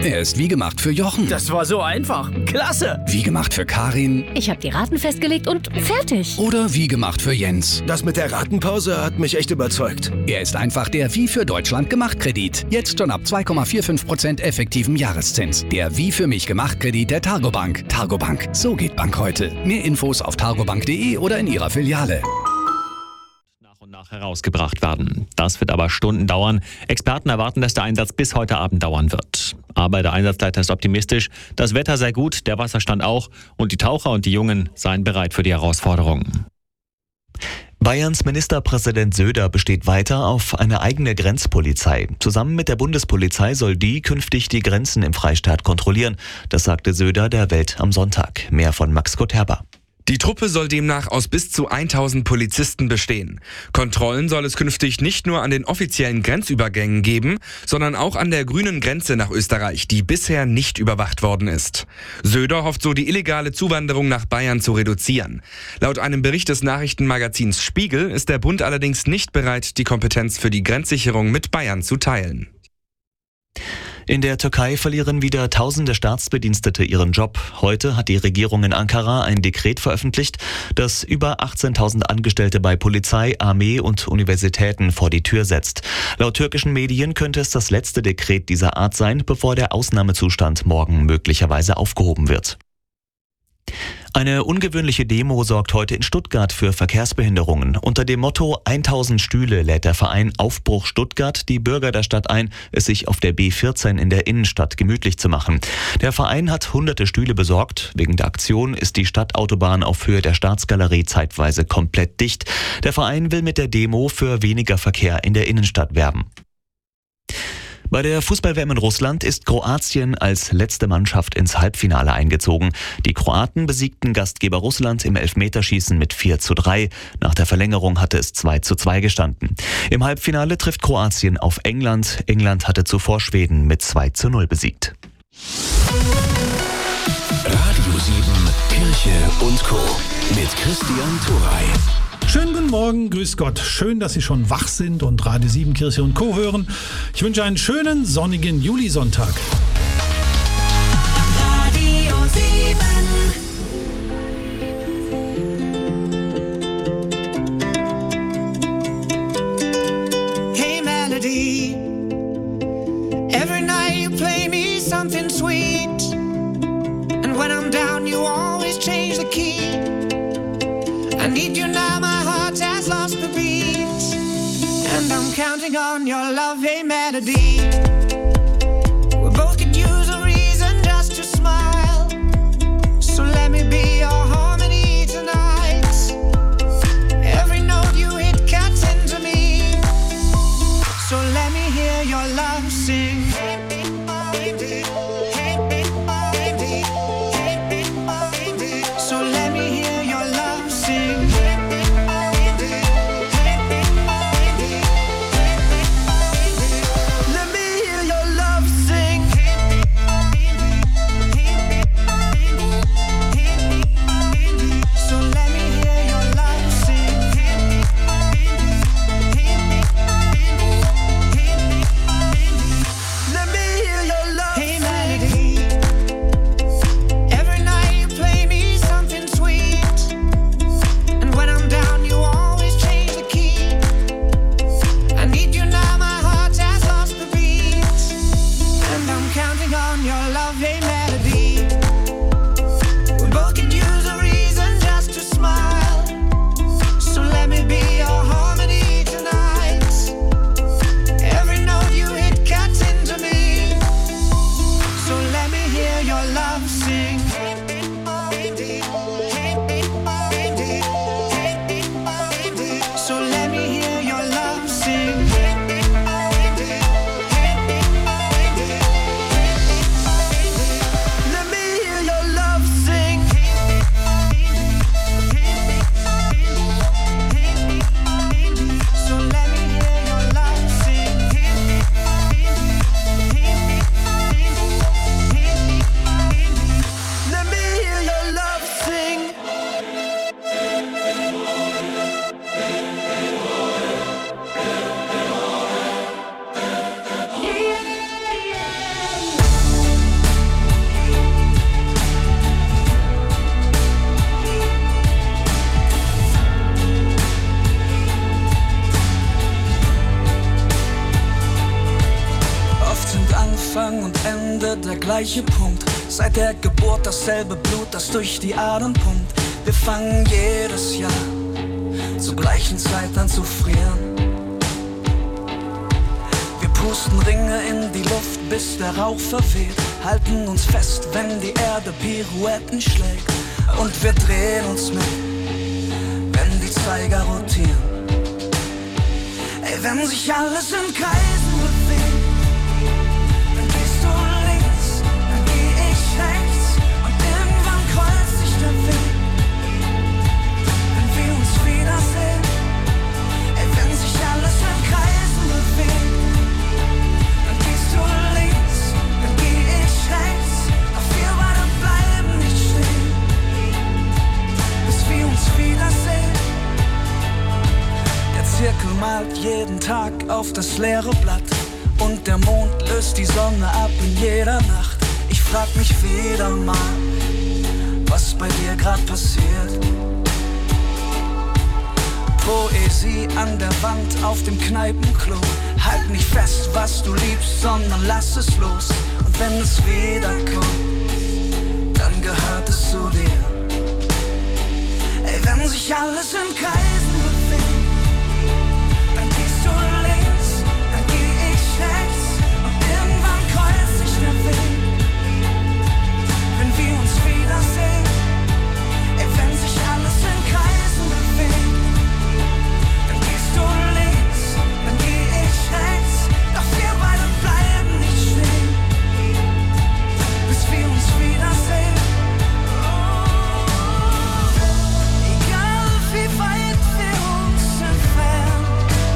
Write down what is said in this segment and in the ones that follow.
Er ist wie gemacht für Jochen. Das war so einfach. Klasse! Wie gemacht für Karin. Ich habe die Raten festgelegt und fertig. Oder wie gemacht für Jens. Das mit der Ratenpause hat mich echt überzeugt. Er ist einfach der Wie für Deutschland gemacht Kredit. Jetzt schon ab 2,45% effektivem Jahreszins. Der Wie für mich gemacht Kredit der Targobank. Targobank, so geht Bank heute. Mehr Infos auf targobank.de oder in ihrer Filiale. Nach herausgebracht werden. Das wird aber Stunden dauern. Experten erwarten, dass der Einsatz bis heute Abend dauern wird. Aber der Einsatzleiter ist optimistisch. Das Wetter sei gut, der Wasserstand auch und die Taucher und die Jungen seien bereit für die Herausforderung. Bayerns Ministerpräsident Söder besteht weiter auf eine eigene Grenzpolizei. Zusammen mit der Bundespolizei soll die künftig die Grenzen im Freistaat kontrollieren. Das sagte Söder der Welt am Sonntag. Mehr von Max Koterba. Die Truppe soll demnach aus bis zu 1000 Polizisten bestehen. Kontrollen soll es künftig nicht nur an den offiziellen Grenzübergängen geben, sondern auch an der grünen Grenze nach Österreich, die bisher nicht überwacht worden ist. Söder hofft so, die illegale Zuwanderung nach Bayern zu reduzieren. Laut einem Bericht des Nachrichtenmagazins Spiegel ist der Bund allerdings nicht bereit, die Kompetenz für die Grenzsicherung mit Bayern zu teilen. In der Türkei verlieren wieder tausende Staatsbedienstete ihren Job. Heute hat die Regierung in Ankara ein Dekret veröffentlicht, das über 18.000 Angestellte bei Polizei, Armee und Universitäten vor die Tür setzt. Laut türkischen Medien könnte es das letzte Dekret dieser Art sein, bevor der Ausnahmezustand morgen möglicherweise aufgehoben wird. Eine ungewöhnliche Demo sorgt heute in Stuttgart für Verkehrsbehinderungen. Unter dem Motto 1000 Stühle lädt der Verein Aufbruch Stuttgart die Bürger der Stadt ein, es sich auf der B14 in der Innenstadt gemütlich zu machen. Der Verein hat hunderte Stühle besorgt. Wegen der Aktion ist die Stadtautobahn auf Höhe der Staatsgalerie zeitweise komplett dicht. Der Verein will mit der Demo für weniger Verkehr in der Innenstadt werben. Bei der Fußball-WM in Russland ist Kroatien als letzte Mannschaft ins Halbfinale eingezogen. Die Kroaten besiegten Gastgeber Russland im Elfmeterschießen mit 4:3. Nach der Verlängerung hatte es 2:2 gestanden. Im Halbfinale trifft Kroatien auf England. England hatte zuvor Schweden mit 2:0 besiegt. Radio 7, Kirche und Co. mit Christian Thuray. Schönen guten Morgen, grüß Gott. Schön, dass Sie schon wach sind und Radio 7 Kirche und Co. hören. Ich wünsche einen schönen, sonnigen Julisonntag. Radio 7. Hey Melody, every night you play me something sweet. And when I'm down you always change the key. I need you now, my heart has lost the beat. And I'm counting on your love, hey Melody. We both could use a reason just to smile. So let me be your harmony tonight. Every note you hit cuts into me. So let me hear your love sing. So let me hear your love sing. Let me hear your love sing. So let me hear your love sing. Anfang und Ende der gleiche Punkt. Seit der Geburt dasselbe Blut, das durch die Adern pumpt. Wir fangen jedes Jahr zur gleichen Zeit an zu frieren. Wir pusten Ringe in die Luft, bis der Rauch verweht. Halten uns fest, wenn die Erde Pirouetten schlägt. Und wir drehen uns mit, wenn die Zeiger rotieren. Ey, wenn sich alles in Kreisen bewegt, dann gehst du links, dann geh ich rechts. Und irgendwann kreuzt sich der Weg, wenn wir uns wiedersehen. Ey, wenn sich alles in Kreisen bewegt, dann gehst du links, dann geh ich rechts. Doch wir beide bleiben nicht stehen, bis wir uns wiedersehen. Der Zirkel malt jeden Tag auf das leere Blatt und der Mond löst die Sonne ab in jeder Nacht. Ich frag mich wieder mal, was bei dir grad passiert. Poesie an der Wand auf dem Kneipenklo. Halt nicht fest, was du liebst, sondern lass es los. Und wenn es wiederkommt, dann gehört es zu dir. Ey, wenn sich alles in Kreisen bewegt, dann gehst du links, dann geh ich rechts. Und irgendwann kreuzt sich der Weg, wenn wir uns wiedersehen. Ey, wenn sich alles in Kreisen bewegt, dann gehst du links, dann geh ich rechts. Doch wir beide bleiben nicht stehen, bis wir uns wiedersehen. Egal wie weit wir uns entfernen,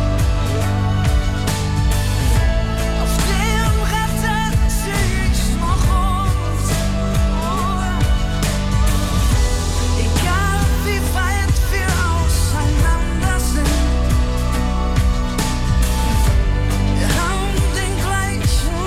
auf dem Retter seh ich noch uns. Egal wie weit wir auseinander sind, wir haben den gleichen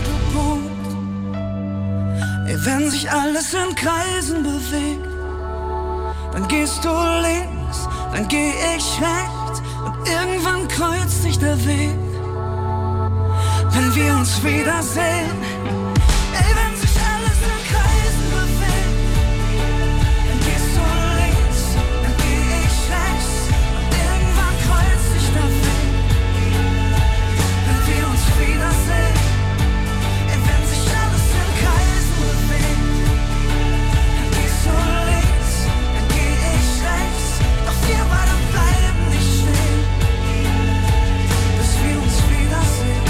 Mittelpunkt. Ey, wenn sich alles in Kreisen bewegt, dann gehst du links, dann geh ich rechts. Und irgendwann kreuzt sich der Weg, wenn wir uns wiedersehen. Ey, wenn sich alles in Kreisen bewegt, dann gehst du links, dann geh ich rechts. Und irgendwann kreuzt sich der Weg, wenn wir uns wiedersehen. Ey, wenn sich alles in Kreisen bewegt, dann gehst du links, dann geh ich rechts. Doch wir beide bleiben nicht stehen, bis wir uns wiedersehen.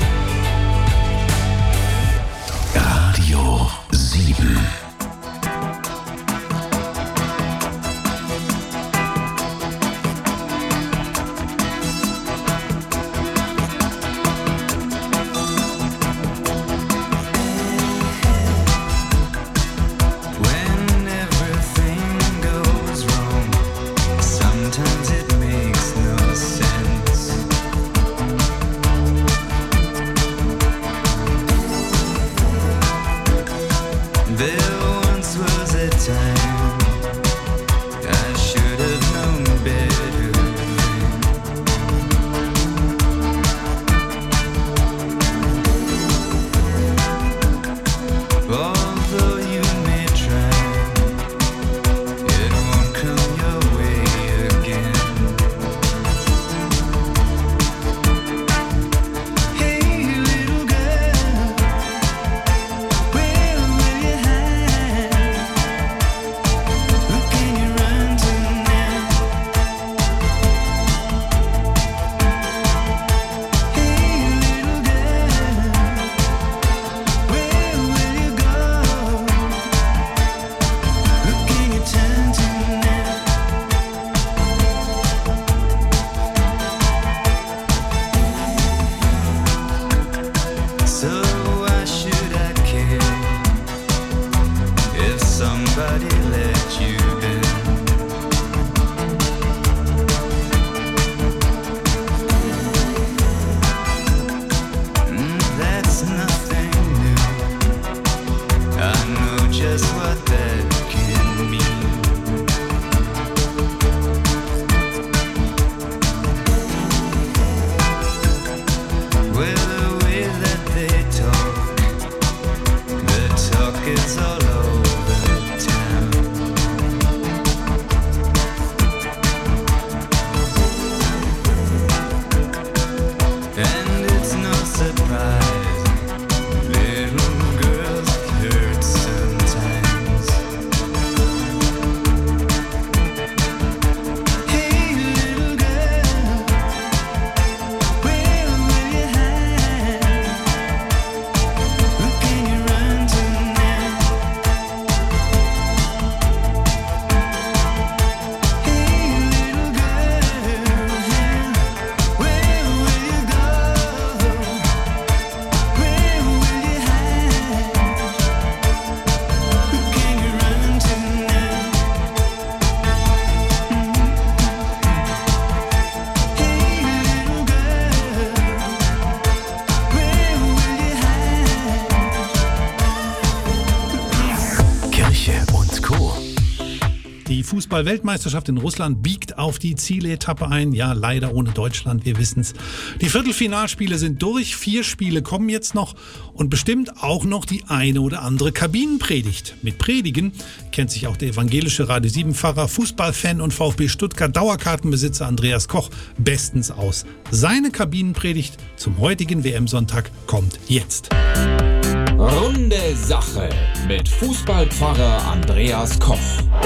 Radio 7. When everything goes wrong, sometimes it makes no sense. There once was a time I should have known better then. Although you may try, it won't come your way again. Hey little girl, where will you hide? Fußball-Weltmeisterschaft in Russland biegt auf die Zieletappe ein. Ja, leider ohne Deutschland, wir wissen's. Die Viertelfinalspiele sind durch, 4 Spiele kommen jetzt noch und bestimmt auch noch die eine oder andere Kabinenpredigt. Mit Predigen kennt sich auch der evangelische Radio 7-Pfarrer, Fußballfan und VfB Stuttgart Dauerkartenbesitzer Andreas Koch bestens aus. Seine Kabinenpredigt zum heutigen WM-Sonntag kommt jetzt. Runde Sache mit Fußballpfarrer Andreas Koch.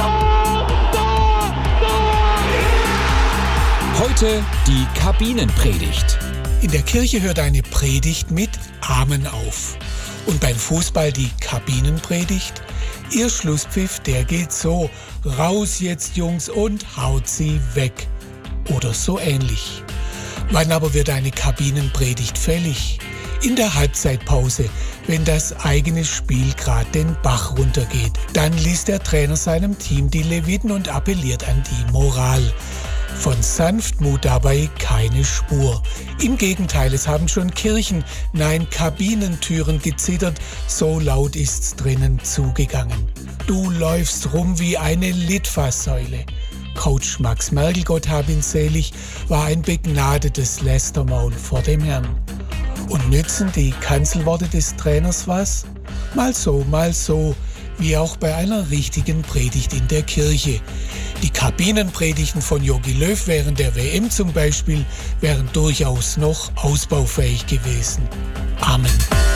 Heute die Kabinenpredigt. In der Kirche hört eine Predigt mit Amen auf. Und beim Fußball die Kabinenpredigt. Ihr Schlusspfiff, der geht so: Raus jetzt, Jungs, und haut sie weg. Oder so ähnlich. Wann aber wird eine Kabinenpredigt fällig? In der Halbzeitpause, wenn das eigene Spiel gerade den Bach runtergeht. Dann liest der Trainer seinem Team die Leviten und appelliert an die Moral. Von Sanftmut dabei keine Spur. Im Gegenteil, es haben schon Kirchen, nein, Kabinentüren gezittert, so laut ist's drinnen zugegangen. Du läufst rum wie eine Litfaßsäule. Coach Max Merkel, Gott hab ihn selig, war ein begnadetes Lästermaul vor dem Herrn. Und nützen die Kanzelworte des Trainers was? Mal so, wie auch bei einer richtigen Predigt in der Kirche. Die Kabinenpredigten von Jogi Löw während der WM zum Beispiel wären durchaus noch ausbaufähig gewesen. Amen.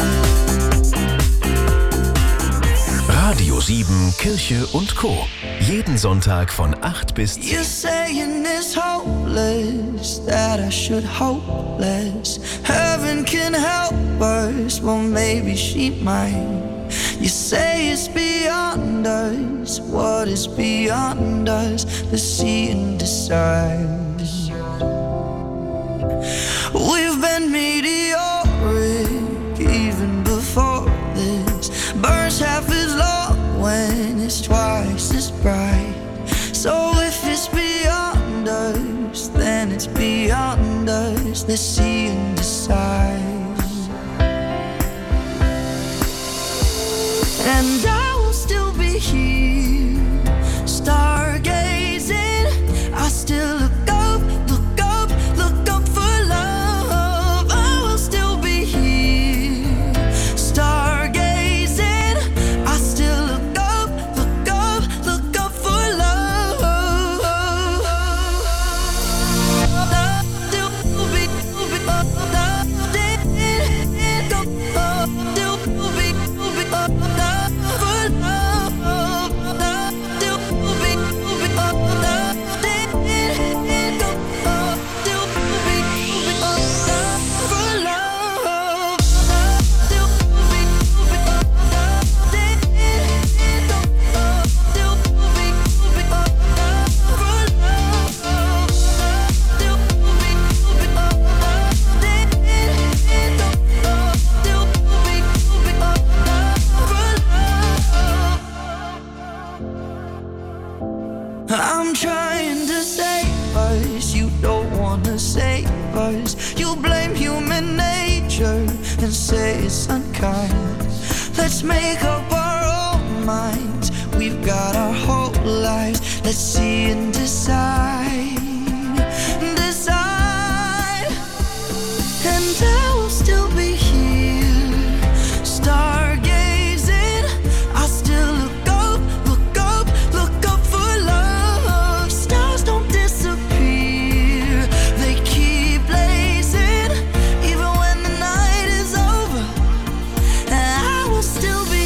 Radio 7, Kirche und Co. Jeden Sonntag von 8 bis 10. You're saying it's hopeless, that I should hope less. Heaven can help us, well maybe she might. You say it's beyond us, what is beyond us? Let's see and decide. We've been meteoric even before this. Burns half as long when it's twice as bright. So if it's beyond us, then it's beyond us. Let's see and decide. And I will still be here, stargazing. I still look up, look up, look up for love. I will still be here, stargazing. I still look up, look up, look up for love. I'm trying to save us, you don't wanna save us. You blame human nature and say it's unkind. Let's make up our own minds, we've got our whole lives. Let's see and decide, decide. And I will still be here, stargazing. I still look up, look up, look up for love. Stars don't disappear, they keep blazing, even when the night is over. And I will still be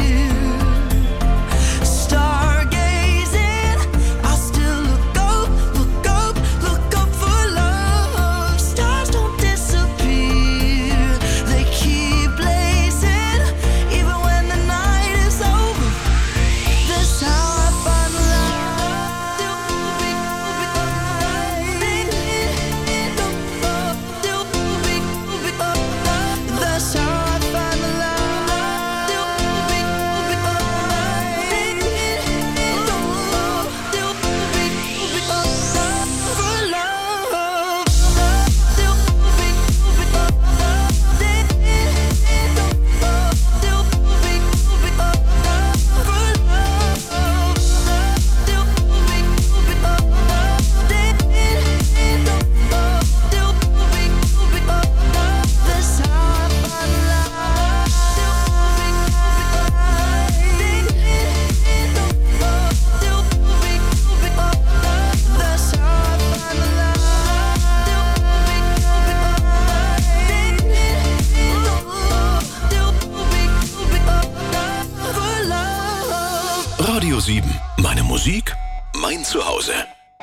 here, stargazing. I still look up, Radio 7. Meine Musik, mein Zuhause.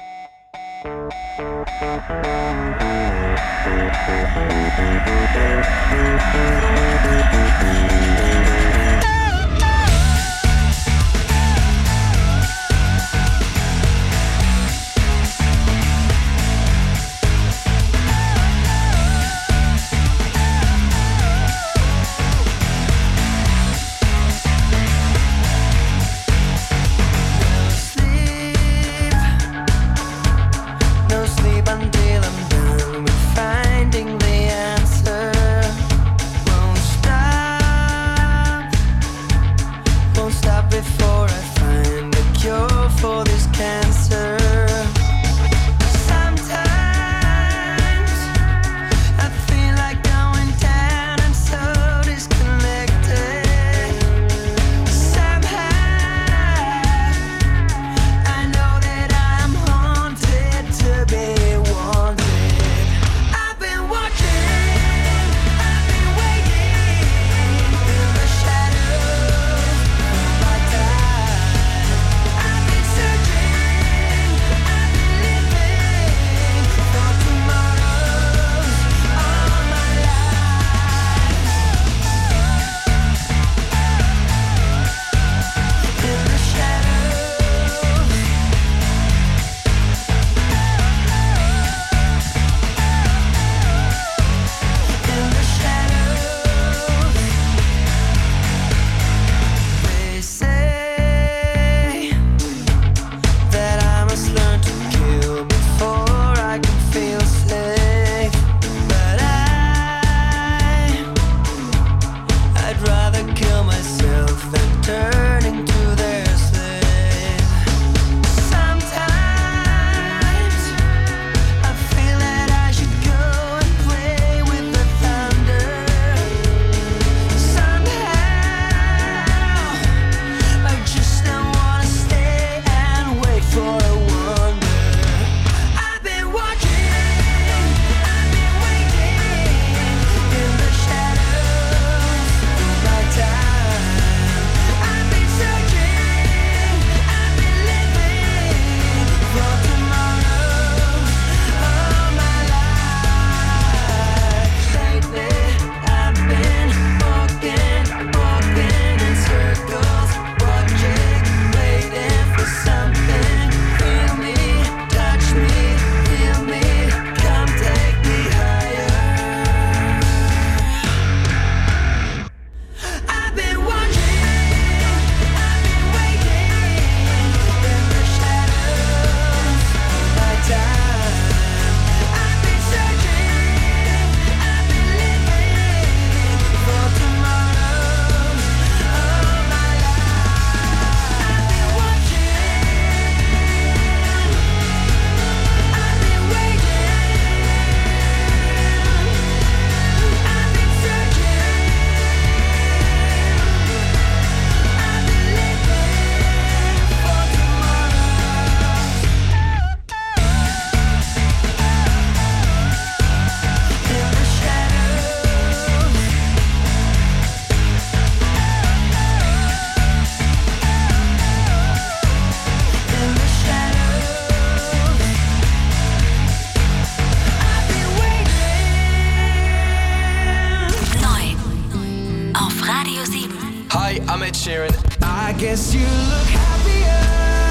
I'm Ed Sheeran. I guess you look happier,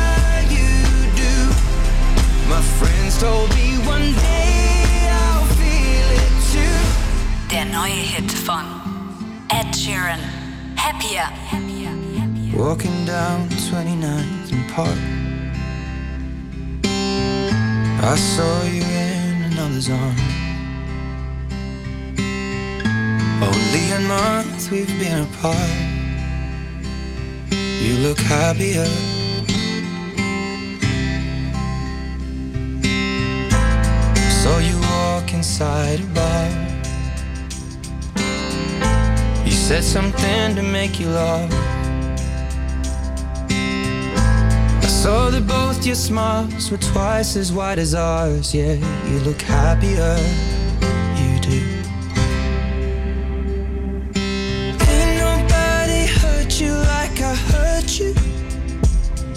you do. My friends told me one day I'll feel it too. Der neue Hit von Ed Sheeran, Happier. Walking down 29th and Park, I saw you in another's arms. Only a month we've been apart. You look happier. Saw you walk inside a bar. You said something to make you laugh. I saw that both your smiles were twice as wide as ours. Yeah, you look happier, you do. Ain't nobody hurt you like I hurt you.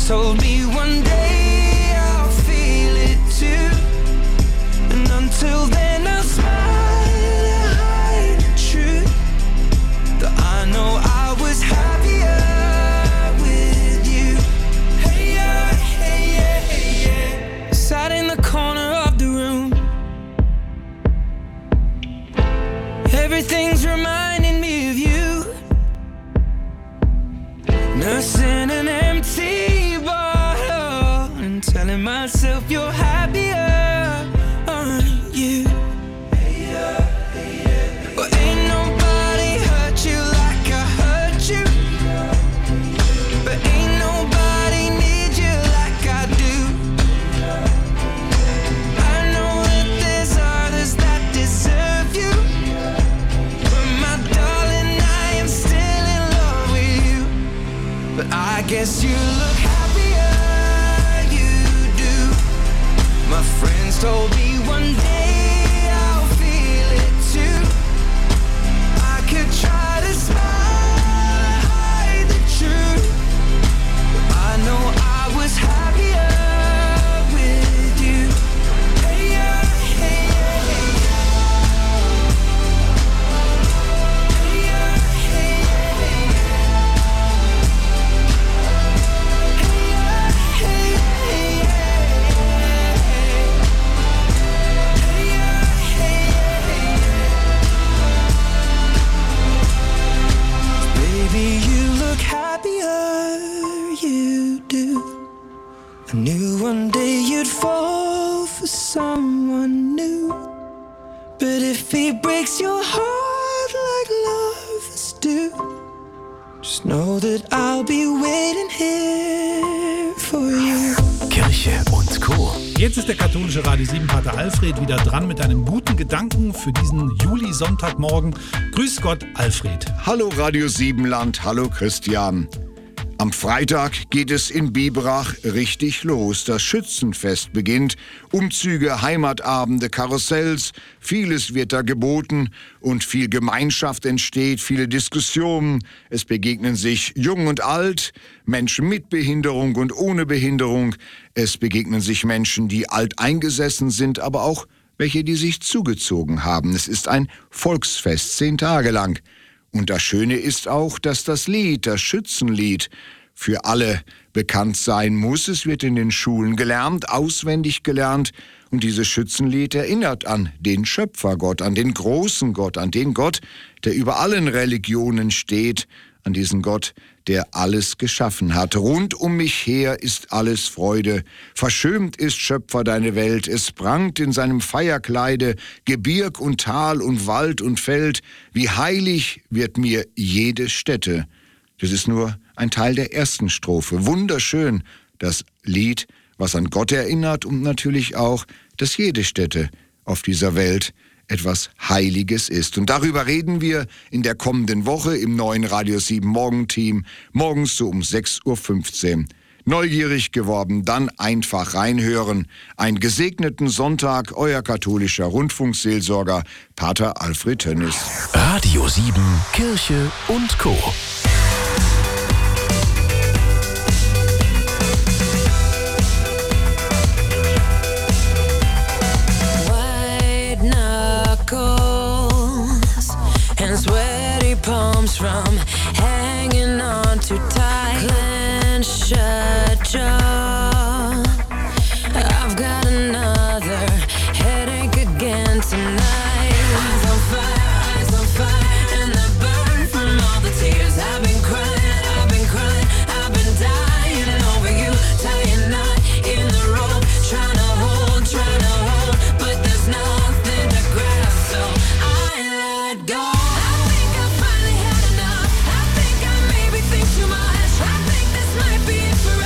friends told me one day I'll feel it too. And until then I'll smile and hide the truth that I know I was happier with you. Hey yeah, hey yeah, hey yeah. Sat in the corner of the room. Everything's reminding me of you. Nursing an empty bottle and telling myself you're happier, aren't you? Well, ain't nobody hurt you like I hurt you, but ain't nobody need you like I do. I know that there's others that deserve you, but my darling, I am still in love with you. But I guess you look happier, you do. My friends told me one day I'll feel it too. I could try to smile, hide the truth, but I know I was happier with you. Hey yeah, hey yeah, hey yeah. Hey yeah, hey yeah, hey yeah. Hey yeah, hey yeah, hey yeah. Hey yeah, hey yeah, hey yeah. Baby, you look happier, you do. I knew one day you'd fall for someone new, but if he breaks your heart like lovers do, just know that I'll be waiting here for you. Kirche und Co. Jetzt ist der katholische Radio 7 Pater Alfred wieder dran mit einem guten Gedanken für diesen Juli-Sonntagmorgen. Grüß Gott, Alfred. Hallo Radio 7 Land, hallo Christian. Am Freitag geht es in Biberach richtig los. Das Schützenfest beginnt. Umzüge, Heimatabende, Karussells, vieles wird da geboten und viel Gemeinschaft entsteht, viele Diskussionen. Es begegnen sich Jung und Alt, Menschen mit Behinderung und ohne Behinderung. Es begegnen sich Menschen, die alteingesessen sind, aber auch welche, die sich zugezogen haben. Es ist ein Volksfest, 10 Tage lang. Und das Schöne ist auch, dass das Lied, das Schützenlied, für alle bekannt sein muss. Es wird in den Schulen gelernt, auswendig gelernt. Und dieses Schützenlied erinnert an den Schöpfergott, an den großen Gott, an den Gott, der über allen Religionen steht, an diesen Gott, der alles geschaffen hat. Rund um mich her ist alles Freude. Verschönt ist Schöpfer deine Welt. Es prangt in seinem Feierkleide Gebirg und Tal und Wald und Feld. Wie heilig wird mir jede Stätte. Das ist nur ein Teil der ersten Strophe. Wunderschön, das Lied, was an Gott erinnert und natürlich auch, dass jede Stätte auf dieser Welt etwas Heiliges ist. Und darüber reden wir in der kommenden Woche im neuen Radio 7 Morgenteam, morgens so um 6:15 Uhr. Neugierig geworden, dann einfach reinhören. Einen gesegneten Sonntag, euer katholischer Rundfunkseelsorger Pater Alfred Tönnis. Radio 7, Kirche und Co. And sweaty palms from hanging on too tight. Clench shut jaw. I've got another headache again tonight. Eyes on fire, and the burn from all the tears. I've been crying, I've been dying over you. Tying knot in the rope, trying to hold, but there's nothing to grab, so I let go. Too much. I think this might be it forever.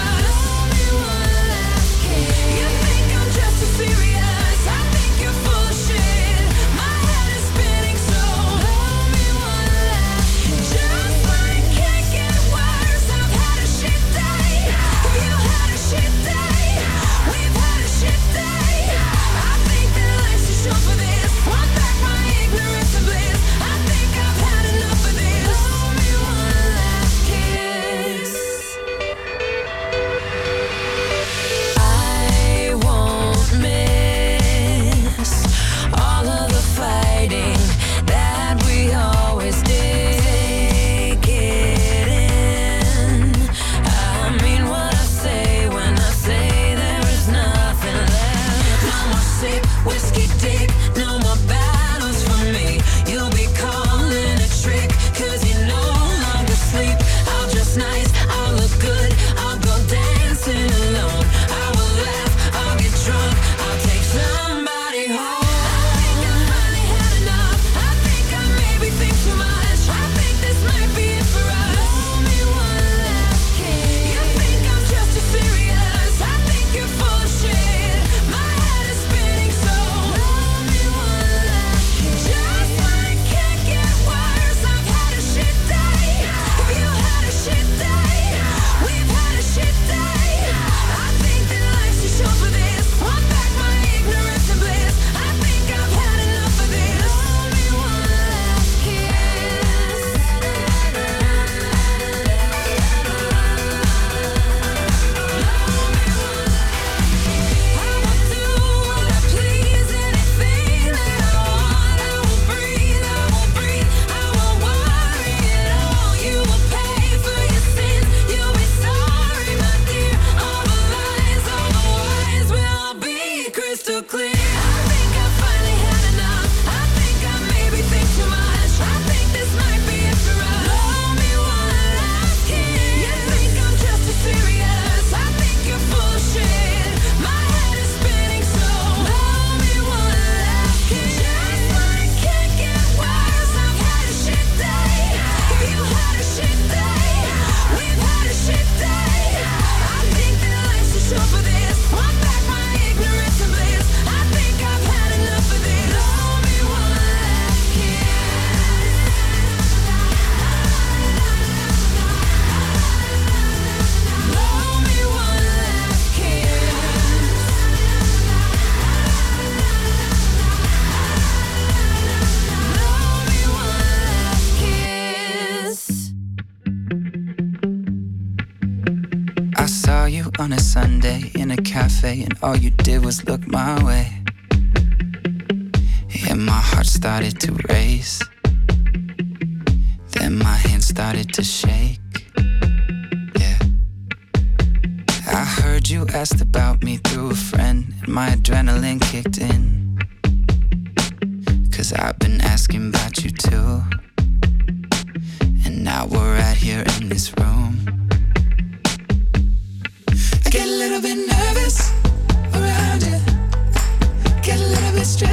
on a Sunday in a cafe, and all you did was look my way. And my heart started to race. Then my hands started to shake. Yeah. I heard you asked about me through a friend, and my adrenaline kicked in. 'Cause I've been asking about you too. And now we're right here in this room.